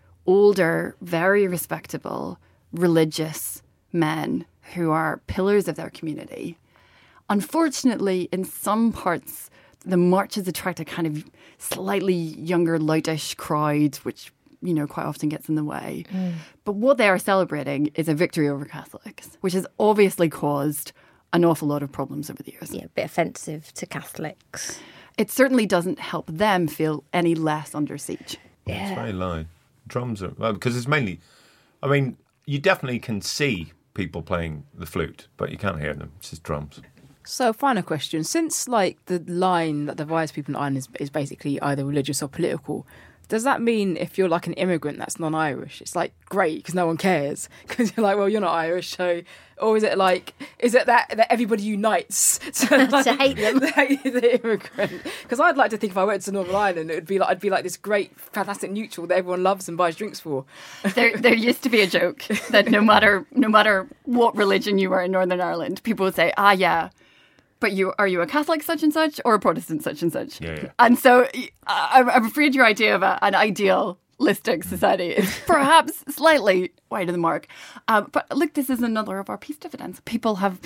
older, very respectable, religious men who are pillars of their community. Unfortunately, in some parts, the marches attract a kind of slightly younger, loutish crowd, which, you know, quite often gets in the way. Mm. But what they are celebrating is a victory over Catholics, which has obviously caused an awful lot of problems over the years. Yeah, a bit offensive to Catholics. It certainly doesn't help them feel any less under siege. Yeah. It's very loud. Drums are... Well, because it's mainly... I mean, you definitely can see people playing the flute, but you can't hear them. It's just drums. So, final question. Since, like, the line that divides people in Ireland is, is basically either religious or political, does that mean if you're, like, an immigrant that's non-Irish, it's, like, great because no one cares? Because you're like, well, you're not Irish, so... Or is it, like... Is it that, that everybody unites to, like, to hate them? The, the immigrant? Because I'd like to think if I went to Northern Ireland, it would be like, I'd be like this great, fantastic neutral that everyone loves and buys drinks for. There, there used to be a joke that no matter no matter what religion you were in Northern Ireland, people would say, ah, yeah... But you are you a Catholic such and such or a Protestant such and such? Yeah, yeah. And so I, I'm afraid your idea of a, an idealistic society is perhaps slightly wide of the mark. Um, but look, this is another of our peace dividends. People have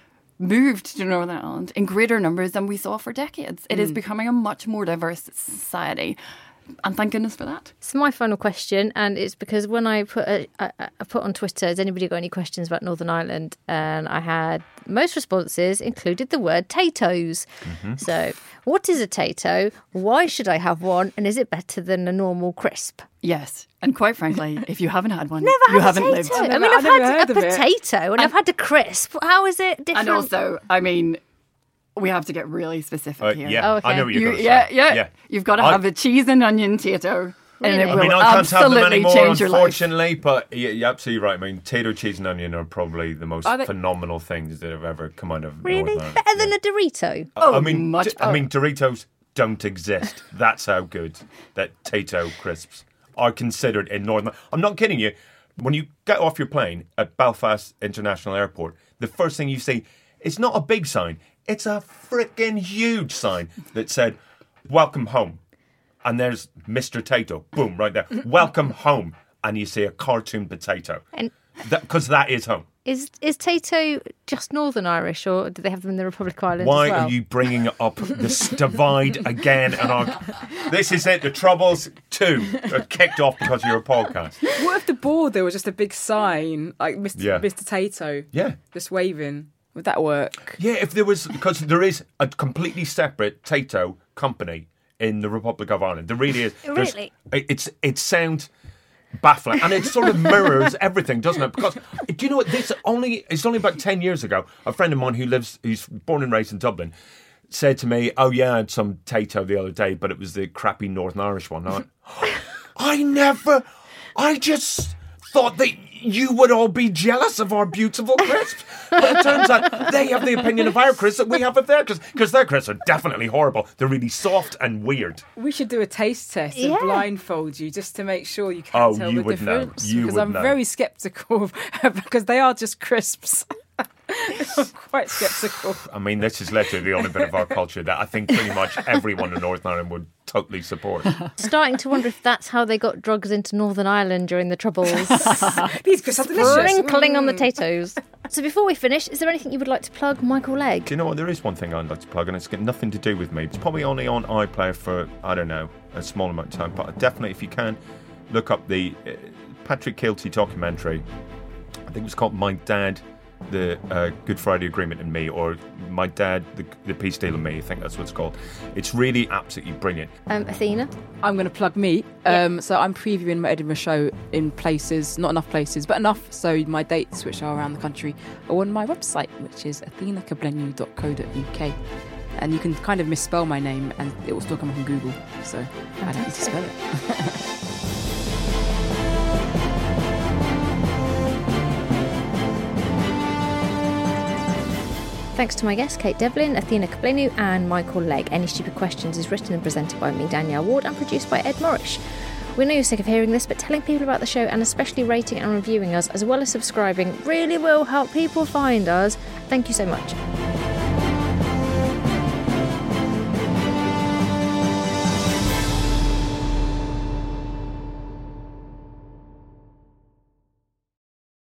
moved to Northern Ireland in greater numbers than we saw for decades. It mm. is becoming a much more diverse society. And thank goodness for that. So my final question, and it's because when I put a, I, I put on Twitter, has anybody got any questions about Northern Ireland? And I had most responses included the word tatoes. Mm-hmm. So what is a tato? Why should I have one? And is it better than a normal crisp? Yes. And quite frankly, if you haven't had one, never you had haven't a lived. I, never, mean, I've, I've had a potato and, and I've had a crisp. How is it different? And also, I mean... We have to get really specific uh, here. Yeah, oh, okay. I know what you're you, going to yeah, say. Yeah, yeah. You've got to I, have a cheese and onion tato. Really? And it I will mean, I can't have them absolutely anymore, change your life. unfortunately, but yeah, you're absolutely right. I mean, tato, cheese and onion are probably the most they- phenomenal things that have ever come out of Really? Northern Ireland. Better than Yeah. a Dorito? Oh, I mean, much d- I mean, Doritos don't exist. That's how good that tato crisps are considered in Northern. I'm not kidding you. When you get off your plane at Belfast International Airport, the first thing you see, it's not a big sign. It's a freaking huge sign that said, "Welcome home." And there's Mister Tato. Boom, right there. "Welcome home." And you see a cartoon potato. And Because that, that is home. is is tato just Northern Irish, or do they have them in the Republic of Ireland Why as well? are you bringing up this divide again? And our, this is it. The Troubles two are kicked off because of your podcast. What if the border was just a big sign, like Mister Yeah. Mister Tato, Yeah. just waving? Would that work? Yeah, if there was, because there is a completely separate Tato company in the Republic of Ireland. There really is. There's- Really? it- It's it sounds baffling, and it sort of mirrors everything, doesn't it? Because do you know what? This only it's only about ten years ago. A friend of mine who lives, who's born and raised in Dublin, said to me, "Oh yeah, I had some Tato the other day, but it was the crappy Northern Irish one." I, went, I never, I just thought that you would all be jealous of our beautiful crisps. But it turns out they have the opinion of our crisps that we have of their crisps. Because their crisps are definitely horrible. They're really soft and weird. We should do a taste test Yeah. and blindfold you just to make sure you can Oh, tell you the would know. difference. You because would I'm know. very sceptical because they are just crisps. I'm quite sceptical. I mean, this is literally the only bit of our culture that I think pretty much everyone in Northern Ireland would totally support. Starting to wonder if that's how they got drugs into Northern Ireland during the Troubles. These crisps are delicious. Sprinkling on the Mm. potatoes. So before we finish, is there anything you would like to plug, Michael Legg? Do you know what? There is one thing I'd like to plug, and it's got nothing to do with me. It's probably only on iPlayer for, I don't know, a small amount of time. But definitely, if you can, look up the uh, Patrick Kielty documentary, I think it was called My Dad, the uh, Good Friday Agreement and Me, or My Dad, the, the Peace Deal and Me. I think that's what it's called. It's really absolutely brilliant. Um, Athena? I'm going to plug me. Um, so I'm previewing my Edinburgh show in places, not enough places, but enough. So my dates, which are around the country, are on my website, which is athena kugblenu dot co dot uk. And you can kind of misspell my name and it will still come up on Google. So I don't need to spell it. Thanks to my guests, Kate Devlin, Athena Kugblenu and Michael Legg. Any Stupid Questions is written and presented by me, Danielle Ward, and produced by Ed Morrish. We know you're sick of hearing this, but telling people about the show and especially rating and reviewing us, as well as subscribing, really will help people find us. Thank you so much.